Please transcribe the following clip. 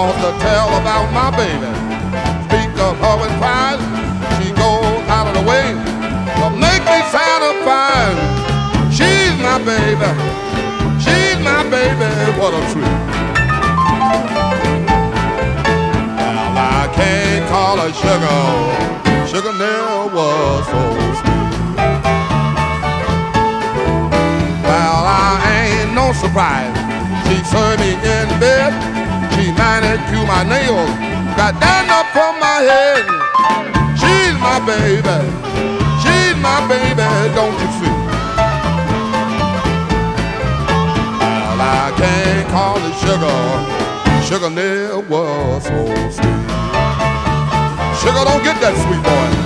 want to tell about my baby. Speak of her with pride. She goes out of the way to make me satisfied. She's my baby. She's my baby. What a treat. Well, I can't call her sugar. Sugar never was so sweet. Well, I ain't no surprise. She served me in bed. She manicured my nails, got down up from my head. She's my baby. She's my baby, don't you see? Well, I can't call it sugar. Sugar never was so sweet. Sugar don't get that sweet, boy.